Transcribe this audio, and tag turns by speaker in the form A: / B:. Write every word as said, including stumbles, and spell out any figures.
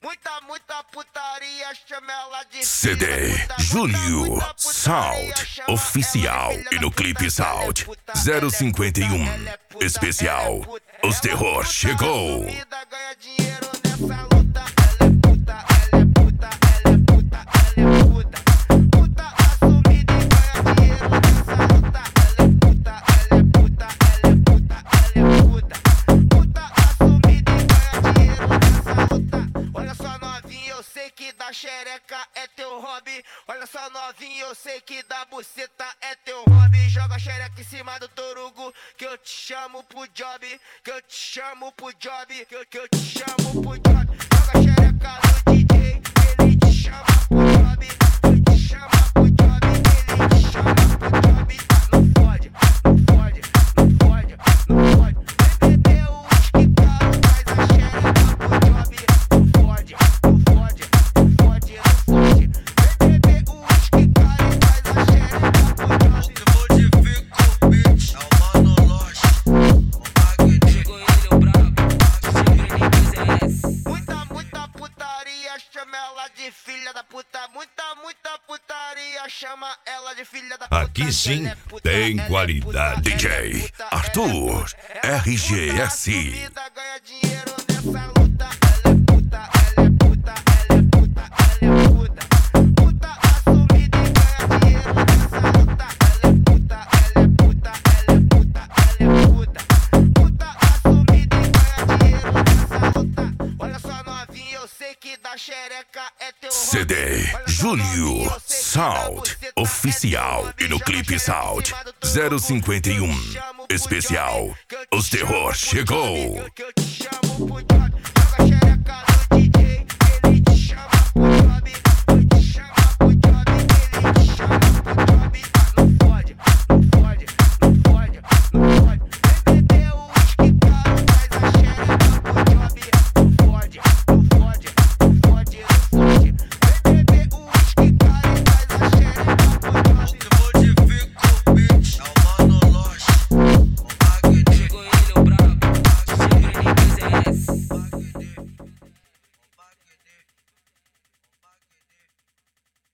A: Muita, muita putaria, chama ela de
B: C D Júlio Sound Oficial e no clipe Sound zero cinquenta e um Especial Os Terror chegou.
A: Ganha dinheiro nessa luta. Ela é puta, ela é puta, ela é puta, ela é puta. Puta assumida e ganha dinheiro nessa luta. Ela é puta, ela é puta, ela é puta, ela é puta. Puta assumida e ganha dinheiro nessa luta. Olha só novinha, eu sei que da xereca é teu hobby. Olha só novinha, eu sei que da buceta é teu hobby. Joga a xereca em cima do torugo, que eu te chamo pro job. Que eu te chamo pro job, que eu, que eu te chamo pro job. Joga a xereca no D J, ele te chama pro job. Ele te chama pro job, ele te chama pro job. Não fode, não fode, não fode, não fode. Vem beber o uísque caro, traz a xereca pro job. Não fode, não fode, não fode, não fode. Vem beber o uísque caro, traz a xereca pro job.
C: Eu modifico o beat, é o Mano Loche, o Magneto.
D: Chegou ele, o brabo, chega ele, S.
A: Muita, muita putaria, chama ela de filha da puta. Muita, muita putaria, chama ela de filha da puta.
B: Aqui sim
A: Ela é puta,
B: tem
A: ela é
B: qualidade.
A: puta,
B: D J
A: ela é puta, ela é
B: Arthur
A: puta. Ela é
B: R G
A: puta
B: S.
A: assumida, ganha dinheiro nessa luta. Ela é puta, ela é puta, ela é puta, ela é puta. Puta assumida e ganha dinheiro nessa luta. Ela é puta, ela é puta, ela é puta, ela é puta. Puta assumida e ganha dinheiro nessa luta. Olha só novinha, eu sei que da xereca é teu hobby.
B: C D
A: Olha só
B: Júlio
A: novinha, eu sei que da
B: Sound
A: buceta é
B: Oficial
A: teu hobby.
B: e no
A: Joga
B: clipe
A: a xereca em
B: Sound
A: cima do torugo,
B: zero cinquenta e um
A: que eu te chamo pro
B: Especial
A: job, que eu te
B: Os Terror
A: chamo pro job,
B: chegou.
A: que eu te chamo